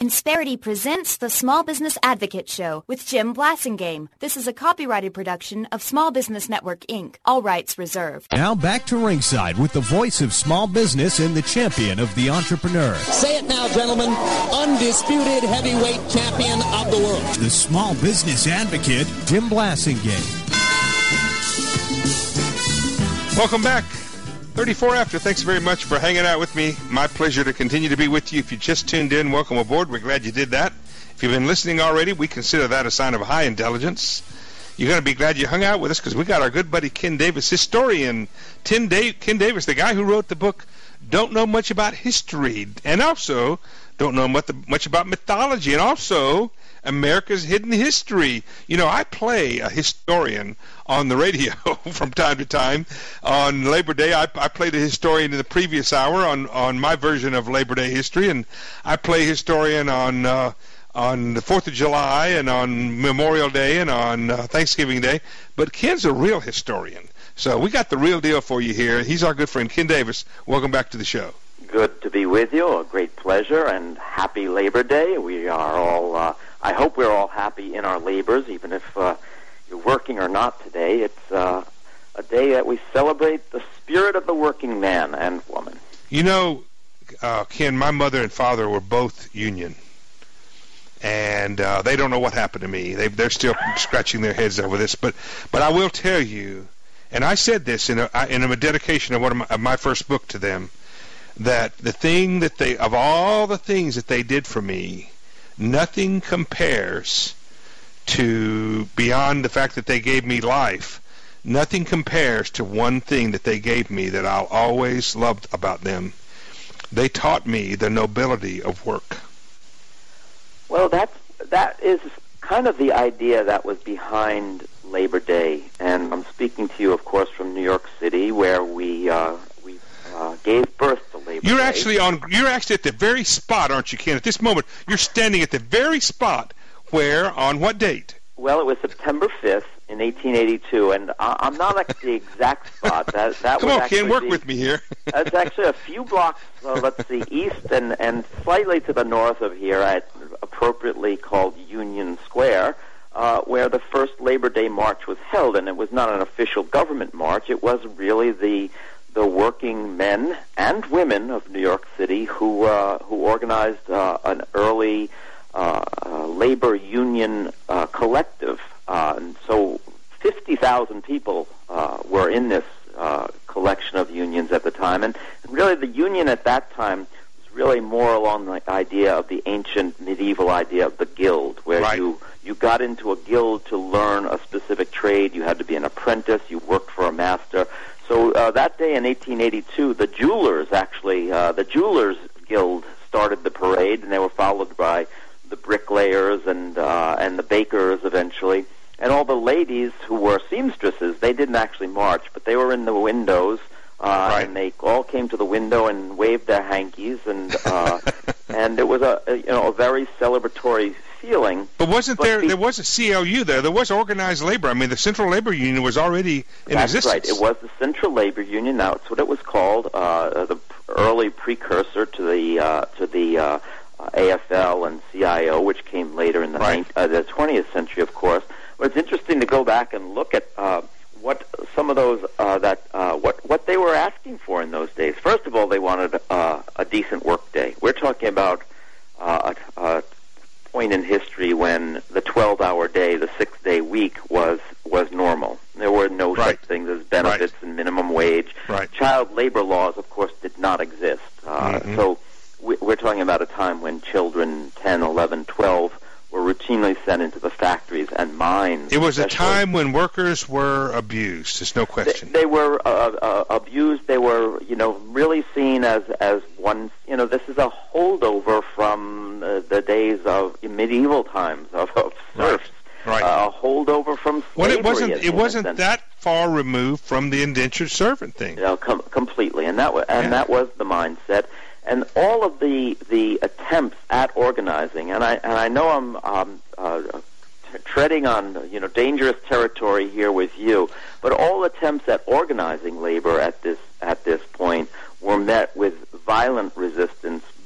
Insperity presents the Small Business Advocate Show with Jim Blasingame. This is a copyrighted production of Small Business Network, Inc. All rights reserved. Now back to ringside with the voice of small business and the champion of the entrepreneur. Say it now, gentlemen. Undisputed heavyweight champion of the world. The Small Business Advocate, Jim Blasingame. Welcome back. 34 after. Thanks very much for hanging out with me. My pleasure to continue to be with you. If you just tuned in, welcome aboard. We're glad you did that. If you've been listening already, we consider that a sign of high intelligence. You're going to be glad you hung out with us because we got our good buddy Ken Davis, historian. Ken Davis, the guy who wrote the book Don't Know Much About History, and also don't know much about mythology, and also America's Hidden History. You know, I play a historian on the radio from time to time. On Labor Day, I played a historian in the previous hour on my version of Labor Day history, and I play historian on the 4th of July and on Memorial Day and on Thanksgiving Day. But Ken's a real historian. So we got the real deal for you here. He's our good friend, Ken Davis. Welcome back to the show. Good to be with you. A great pleasure, and happy Labor Day. We are all, I hope we're all happy in our labors, even if you're working or not today. It's a day that we celebrate the spirit of the working man and woman. You know, Ken, my mother and father were both union, and they don't know what happened to me. They're still scratching their heads over this, but I will tell you, and I said this in a dedication of one of my first book to them, that the thing that of all the things that they did for me, nothing compares to, beyond the fact that they gave me life, nothing compares to one thing that they gave me that I'll always loved about them. They taught me the nobility of work. Well, that is kind of the idea that was behind Labor Day, and I'm speaking to you, of course, from New York City, where we gave birth to Labor Day. You're actually at the very spot, aren't you, Ken? At this moment, you're standing at the very spot where, on what date? Well, it was September 5th in 1882, and I'm not at the exact spot. That Come was on, Ken, work with me here. It's actually a few blocks, let's see, east and slightly to the north of here, appropriately called Union Square, where the first Labor Day march was held, and it was not an official government march. It was really the working men and women of New York City who organized an early labor union collective. And so 50,000 people were in this collection of unions at the time. And really the union at that time was really more along the idea of the ancient medieval idea of the guild, where right. you got into a guild to learn a specific trade. You had to be an apprentice. You worked for a master. So that day in 1882, the Jewelers the Jewelers Guild started the parade, and they were followed by the bricklayers and the bakers eventually. And all the ladies who were seamstresses, they didn't actually march, but they were in the windows, right. and they all came to the window and waved their hankies, and and it was a very celebratory feeling. But there was a CLU there? There was organized labor. I mean, the Central Labor Union was already in existence. That's right. It was the Central Labor Union. Now, it's what it was called, the early precursor to the AFL and CIO, which came later in the 20th century, of course. But it's interesting to go back and look at what some of those what they were asking for in those days. First of all, they wanted a decent work day. We're talking about a point in history when the 12-hour day, the 6-day week was normal. There were no such things as benefits and minimum wage. Right. Child labor laws, of course, did not exist. So we're talking about a time when children, 10, 11, 12, were routinely sent into the factories and mines. It was a time when workers were abused. There's no question. They were abused. They were, really seen as one. This is a holdover from the days of medieval times of serfs. Right. A holdover from slavery. Well, it wasn't that far removed from the indentured servant thing. Completely, and that was the mindset. And all of the attempts at organizing, and I know I'm treading on dangerous territory here with you, but all attempts at organizing labor at this point were met with violent resistance,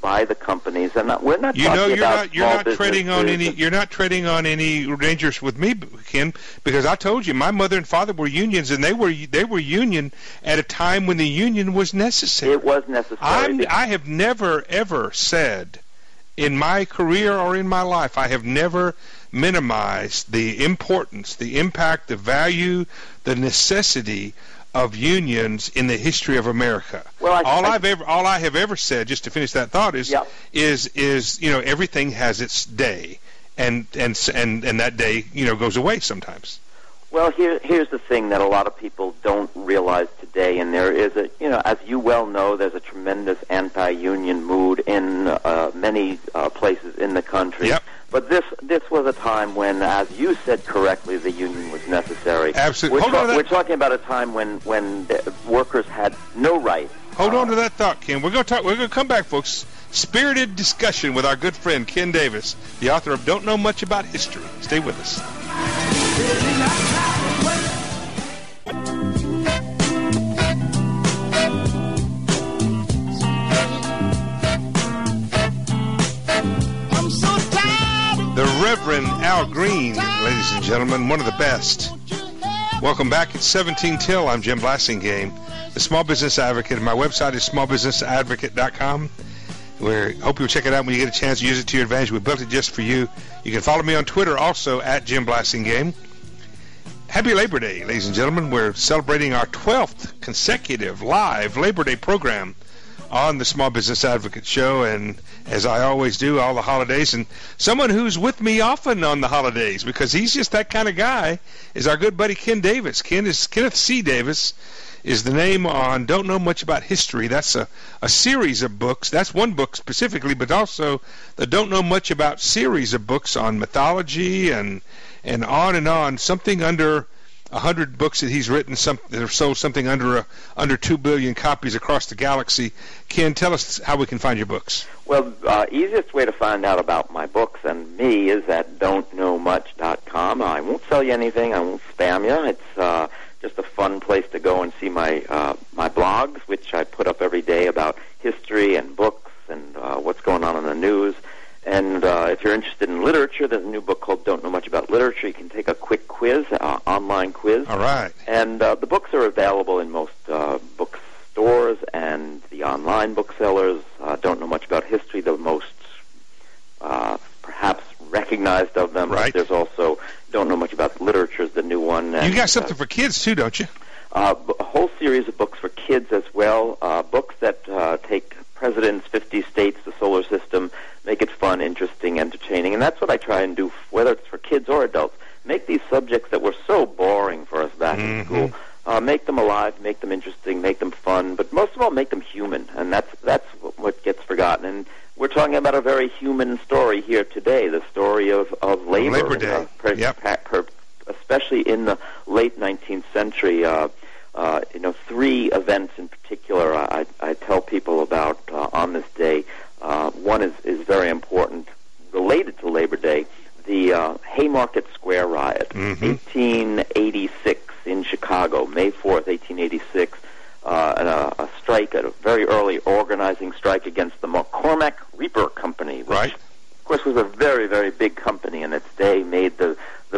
by the companies, and we're not you're talking about not treading on any dangers with me, Ken, because I told you my mother and father were unions, and they were union at a time when the union was necessary. It was necessary. I have never ever said in my career or in my life, I have never minimized the importance, the impact, the value, the necessity of unions in the history of America. Well, all I have ever said, just to finish that thought, is everything has its day, and that day goes away sometimes. Well, here's the thing that a lot of people don't realize today, and there is as you well know, there's a tremendous anti-union mood in many places in the country. Yep. But this was a time when, as you said correctly, the union was necessary. Absolutely. We're talking about a time when workers had no rights. Hold on to that thought, Ken. We're going to come back, folks. Spirited discussion with our good friend Ken Davis, the author of Don't Know Much About History. Stay with us. The Reverend Al Green, ladies and gentlemen, one of the best. Welcome back. It's 17 till. I'm Jim Blasingame, the Small Business Advocate, and my website is smallbusinessadvocate.com. We hope you'll check it out when you get a chance to use it to your advantage. We built it just for you. You can follow me on Twitter also at Jim Blasingame. Happy Labor Day, ladies and gentlemen. We're celebrating our 12th consecutive live Labor Day program on the Small Business Advocate Show, and as I always do, all the holidays. And someone who's with me often on the holidays, because he's just that kind of guy, is our good buddy Ken Davis. Kenneth C. Davis is the name on Don't Know Much About History. That's a series of books. That's one book specifically, but also the Don't Know Much About series of books on mythology and on. Something under 100 books that he's written, that have sold something under 2 billion copies across the galaxy. Ken, tell us how we can find your books. Well, easiest way to find out about my books and me is at don'tknowmuch.com. I won't sell you anything. I won't spam you. It's just a fun place to go and see my blogs, which I put up every day about history and books and what's going on in the news. And if you're interested in literature, there's a new book called Don't Know Much About Literature. You can take a quick quiz, online quiz. All right. And the books are available in most bookstores and the online booksellers. Don't Know Much About History, the most perhaps recognized of them. Right. But there's also Don't Know Much About Literature is the new one. And, you got something for kids, too, don't you? A whole series of books for kids as well. Books that take presidents, 50 states, the solar system, make it fun, interesting, entertaining. And that's what I try and do, whether it's for kids or adults. Make these subjects that were so boring for us back in school, make them alive, make them interesting, make them fun, but most of all, make them human. And that's what gets forgotten. And we're talking about a very human story here today, the story of labor. Labor Day. Especially in the late 19th century. 3 events in particular I tell people about on this day. One is very important, related to Labor Day, the Haymarket Square riot, 1886 in Chicago, May 4th, 1886, a strike, a very early organizing strike against the McCormack Reaper Company, which, of course, was a very, very big company in its day, made the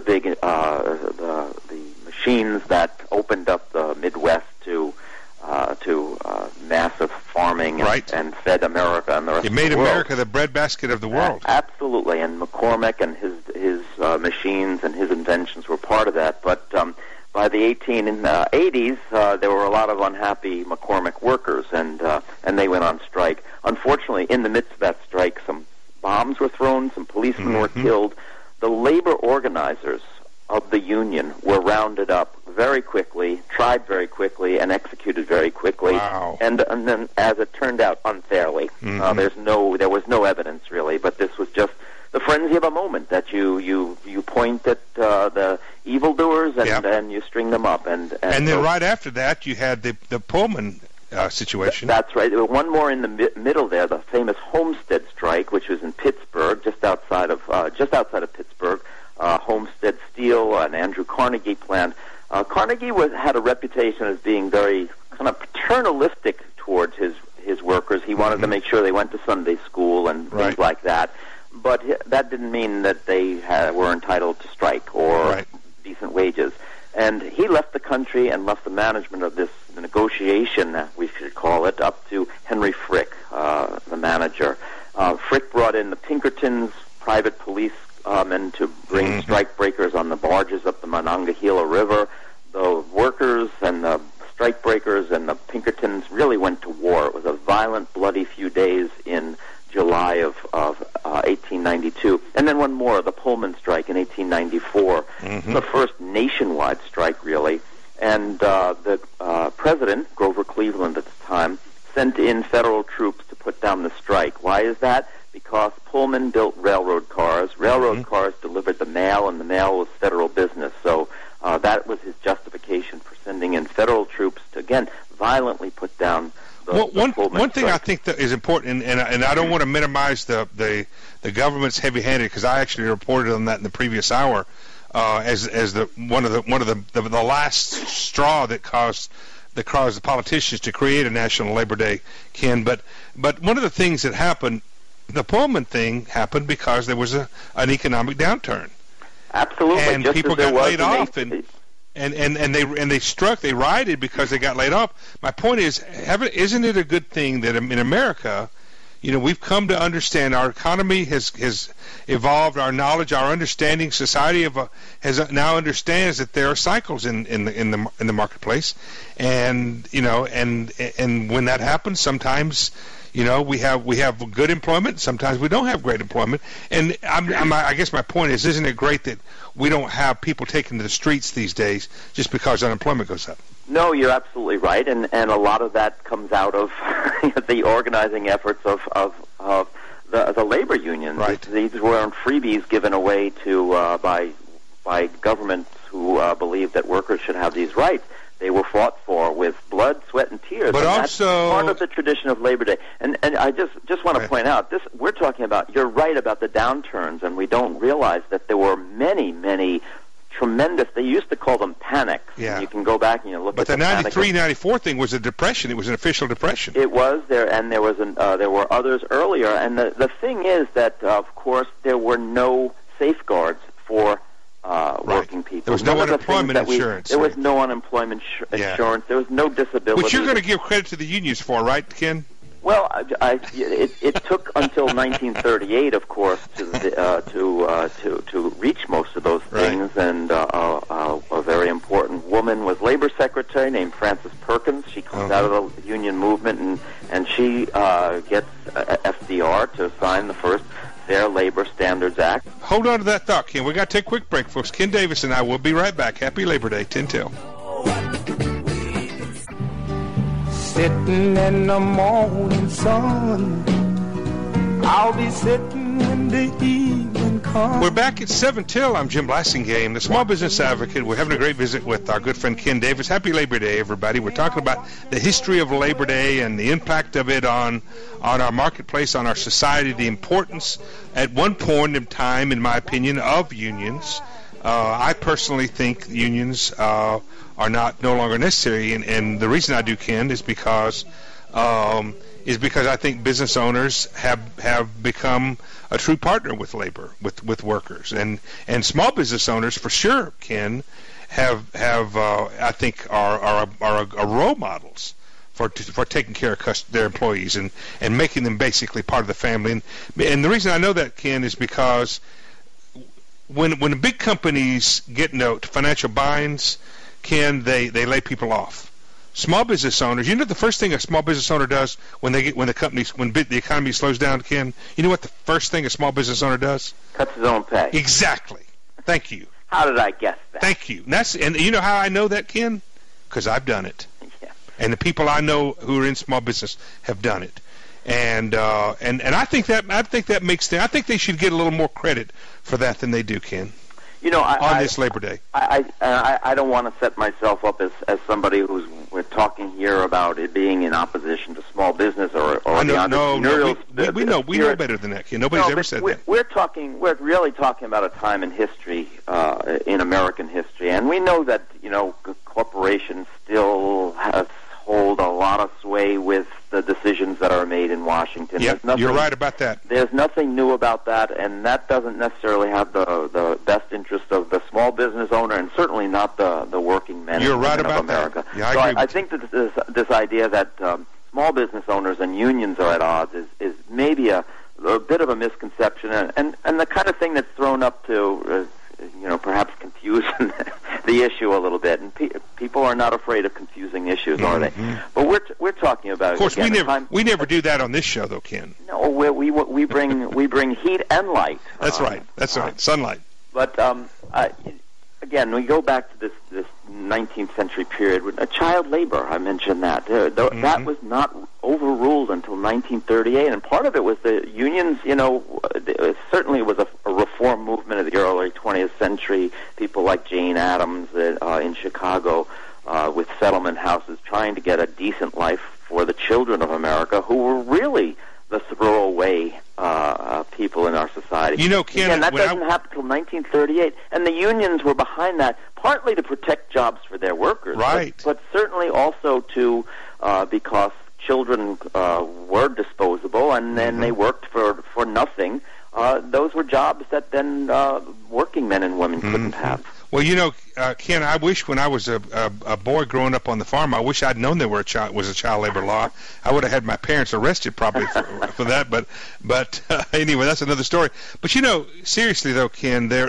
machines that opened up the Midwest to massive farming and fed America and the rest of the world. It made America the breadbasket of the world. Absolutely, and McCormack and his machines and his inventions were part of that. But by the 1880s, there were a lot of unhappy McCormack workers, and they went on strike. Unfortunately, in the midst of that strike, some bombs were thrown, some policemen were killed. The labor organizers of the union were rounded up very quickly, tried very quickly, and executed very quickly. Wow. And then, as it turned out, unfairly. There was no evidence really, but this was just the frenzy of a moment that you point at the evildoers and you string them up. And then right after that, you had the Pullman situation. That's right. There was one more in the middle there, the famous Homestead strike, which was in Pittsburgh, just outside of Pittsburgh. Homestead Steel, an Andrew Carnegie plant. Carnegie had a reputation as being very kind of paternalistic towards his workers. He wanted to make made sure they went to Sunday school and things like that. But that didn't mean that they were entitled to strike or decent wages. And he left the country and left the management of this negotiation, we should call it, up to Henry Frick, the manager. Frick brought in the Pinkertons, private police men, to bring strike breakers on the barges up the Monongahela River. The workers and the strike breakers and the Pinkertons really went to war. It was a violent, bloody few days in July of 1892. And then one more, the Pullman strike in 1894. The first nationwide strike, really. And the president, Grover Cleveland at the time, sent in federal troops to put down the strike. Why is that? Because Pullman built railroad cars. Railroad cars delivered the mail, and the mail was federal business. So that was his justification for sending in federal troops to, again, violently put down the one thing I think that is important, and I don't want to minimize the government's heavy-handed, because I actually reported on that in the previous hour as one of the last straw that caused the politicians to create a National Labor Day, Ken. But one of the things that happened, the Pullman thing happened because there was an economic downturn. Absolutely, and just people as there got was laid off, and they rioted because they got laid off. My point is, isn't it a good thing that in America, we've come to understand our economy has evolved, our knowledge, our understanding, society has now understands that there are cycles in the marketplace, and when that happens, sometimes we have good employment, sometimes we don't have great employment, and I guess my point is, isn't it great that we don't have people taking to the streets these days just because unemployment goes up? No, you're absolutely right, and a lot of that comes out of the organizing efforts of the labor unions. Right. These weren't freebies given away to by governments who believed that workers should have these rights. They were fought for with blood, sweat, and tears. But and also, that's part of the tradition of Labor Day. And I just want to point out, this we're talking about. You're right about the downturns, and we don't realize that there were many tremendous. They used to call them panics. Yeah. You can go back and look. But at the 93, 94 thing was a depression. It was an official depression. It was there, and there were others earlier. And the thing is that, of course, there were no safeguards for working people. There was no unemployment insurance. There was no unemployment insurance. There was no disability. Which you're going to give credit to the unions for, right, Ken? Well, it took until 1938, of course, to reach most of those things. Right. And a very important woman was labor secretary named Frances Perkins. She comes out of the union movement, and she gets FDR to sign the first Fair Labor Standards Act. Hold on to that thought, Ken. We got to take a quick break, folks. Ken Davis and I will be right back. Happy Labor Day, 10 till. Sitting in the morning sun, I'll be sitting when the evening comes. We're back at 7 till. I'm Jim Blasingame, the Small Business Advocate. We're having a great visit with our good friend Ken Davis. Happy Labor Day, everybody. We're talking about the history of Labor Day and the impact of it on our marketplace, on our society, the importance at one point in time, in my opinion, of unions. I personally think unions are no longer necessary, and the reason I do, Ken, is because I think business owners have become a true partner with labor, with workers, and small business owners for sure, Ken, have I think are role models for taking care of their employees and making them basically part of the family. And the reason I know that, Ken, is because when the big companies get into financial binds, Ken, they lay people off. Small business owners, the first thing a small business owner does when the economy slows down, Ken, you know what the first thing a small business owner does? Cuts his own pay. Exactly. Thank you. How did I guess that? Thank you. And you know how I know that, Ken? Because I've done it. Yeah. And the people I know who are in small business have done it. And I think that makes them. I think they should get a little more credit for that than they do, Ken. On this Labor Day. I don't want to set myself up as somebody who's we're talking here about it being in opposition to small business or the entrepreneurial. We know better than that, Ken. Nobody's ever said that. We're really talking about a time in history, in American history, and we know that corporations still hold a lot of sway with the decisions that are made in Washington. Yep, you're right about that. There's nothing new about that, and that doesn't necessarily have the best interest of the small business owner, and certainly not the working men You're and right women about of America. That. Yeah, I think that this idea that small business owners and unions are at odds is maybe a bit of a misconception, and the kind of thing that's thrown up to perhaps confuse the issue a little bit. And people are not afraid of confusing issues, are they? But we're talking about. Of course, again, we never do that on this show, though, Ken. No, we bring heat and light. That's right. That's right. Sunlight. But again, we go back to this 19th century period with child labor. I mentioned that that was not overruled until 1938, and part of it was the unions. Certainly it was a reform movement of the early 20th century. People like Jane Addams in Chicago with settlement houses trying to get a decent life for the children of America, who were really the throwaway people in our society. Ken, again, that doesn't happen until 1938, and the unions were behind that, partly to protect jobs for their workers, right? But certainly also to because children were disposable, and then they worked for nothing. Those were jobs that then working men and women couldn't have. Well, Ken, I wish when I was a boy growing up on the farm, I wish I'd known there was a child labor law. I would have had my parents arrested probably for that. But anyway, that's another story. But seriously though, Ken, there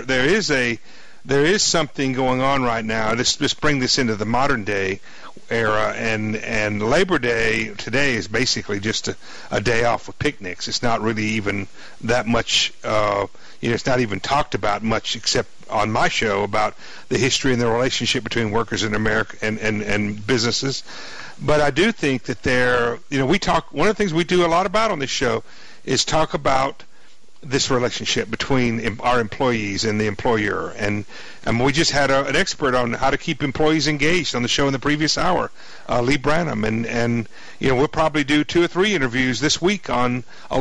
is something going on right now. Let's bring this into the modern day era, and Labor Day today is basically just a day off with picnics. It's not really even that much. It's not even talked about much, except on my show, about the history and the relationship between workers in America and businesses. But I do think that we talk. One of the things we do a lot about on this show is talk about this relationship between our employees and the employer, and we just had an expert on how to keep employees engaged on the show in the previous hour, Lee Branham, and we'll probably do 2 or 3 interviews this week on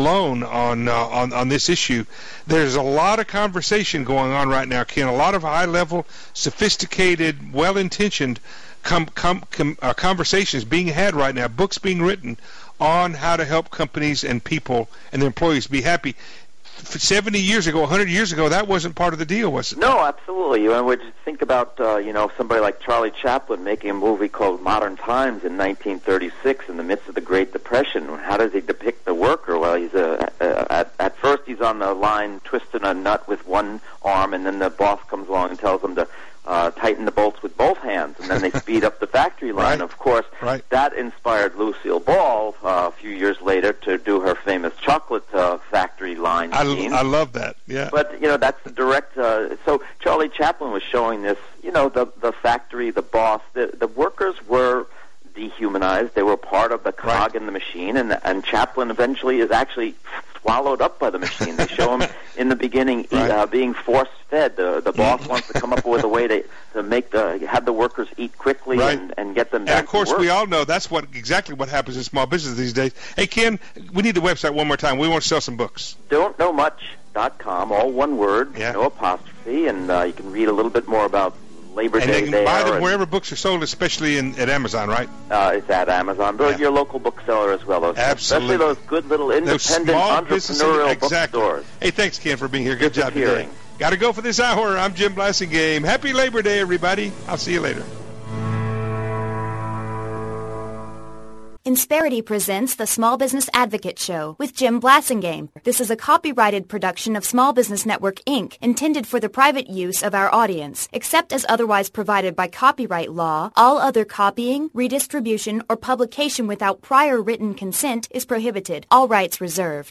this issue. There's a lot of conversation going on right now, Ken. A lot of high-level, sophisticated, well-intentioned conversations being had right now. Books being written on how to help companies and people and their employees be happy. 70 years ago, 100 years ago, that wasn't part of the deal, was it? No, absolutely. I would think about, somebody like Charlie Chaplin making a movie called Modern Times in 1936 in the midst of the Great Depression. How does he depict the worker? Well, he's at first he's on the line twisting a nut with one arm, and then the boss comes along and tells him to tighten the bolts with both hands, and then they speed up the factory line. Right. Of course, that inspired Lucille Ball a few years later to do her famous chocolate factory line scene. I love that, yeah. But, that's the direct... so Charlie Chaplin was showing this, the factory, the boss, the workers were dehumanized. They were part of the cog in the machine, and Chaplin eventually is actually swallowed up by the machine. They show him in the beginning being force-fed. The boss wants to come up with a way to have the workers eat quickly and get them back to work. And of course, we all know that's exactly what happens in small business these days. Hey, Ken, we need the website one more time. We want to sell some books. Don'tKnowMuch.com, all one word, no apostrophe, and you can read a little bit more about Labor Day there. And they can buy them wherever books are sold, especially at Amazon, right? It's at Amazon, but your local bookseller as well. Absolutely. Especially those good little independent entrepreneurial bookstores. Hey, thanks, Ken, for being here. Good job today. Got to go for this hour. I'm Jim Blassingame. Happy Labor Day, everybody. I'll see you later. Insperity presents the Small Business Advocate Show with Jim Blassingame. This is a copyrighted production of Small Business Network, Inc., intended for the private use of our audience. Except as otherwise provided by copyright law, all other copying, redistribution, or publication without prior written consent is prohibited. All rights reserved.